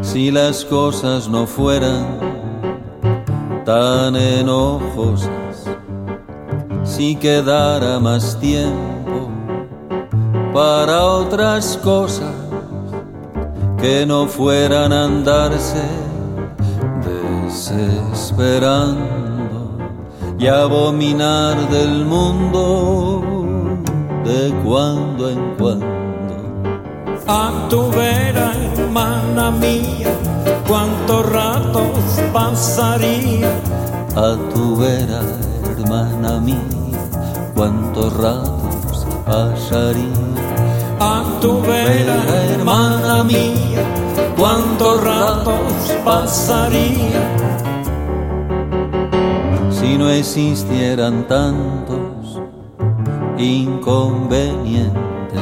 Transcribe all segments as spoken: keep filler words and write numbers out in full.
Si las cosas no fueran tan enojosas, si quedara más tiempo para otras cosas que no fueran a andarse desesperando y abominar del mundo de cuando en cuando. A tu vera, hermana mía, cuántos ratos pasaría. A tu vera, hermana mía, cuántos ratos pasaría. A tu vera, hermana mía, cuántos ratos pasaría. Si no existieran tantos inconvenientes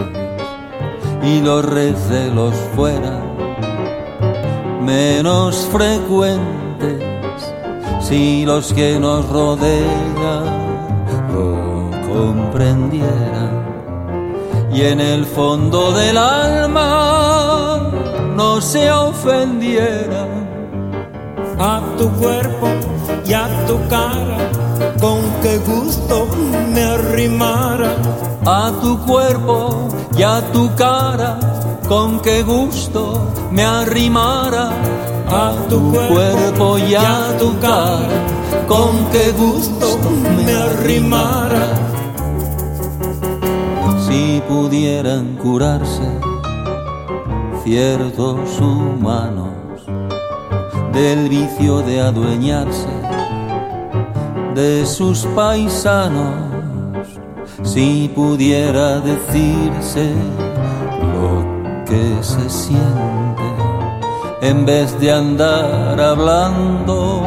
y los recelos fueran menos frecuentes, si los que nos rodean lo comprendieran y en el fondo del alma no se ofendieran. A tu cuerpo y a tu cara, con qué gusto me arrimara. A tu cuerpo y a tu cara, con qué gusto me arrimara. A tu cuerpo y a tu cara, con qué gusto me arrimara. Si pudieran curarse ciertos humanos del vicio de adueñarse de sus paisanos, si pudiera decirse lo que se siente en vez de andar hablando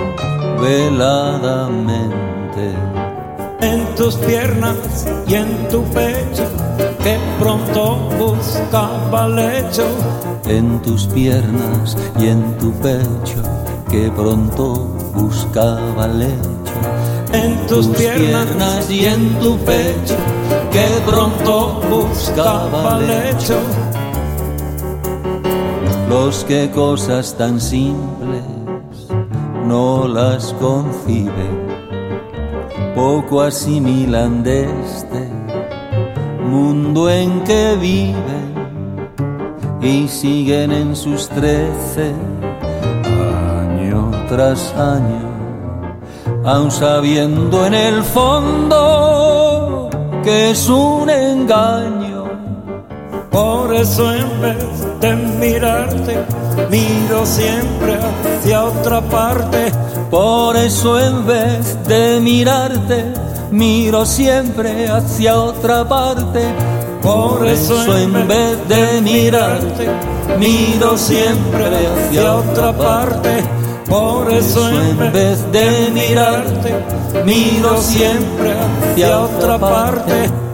veladamente. En tus piernas y en tu pecho, que pronto buscaba lecho. En tus piernas y en tu pecho, que pronto buscaba lecho. En tus, tus piernas, piernas y en tu pecho, que pronto buscaba lecho. Los que cosas tan simples no las conciben, poco asimilan de este mundo en que viven y siguen en sus trece año tras año, aun sabiendo en el fondo que es un engaño. Por eso en vez de mirarte, miro siempre hacia otra parte. Por eso en vez de mirarte, miro siempre hacia otra parte. Por eso en vez de mirarte, miro siempre hacia otra parte. Por eso en vez de mirarte, miro siempre hacia otra parte.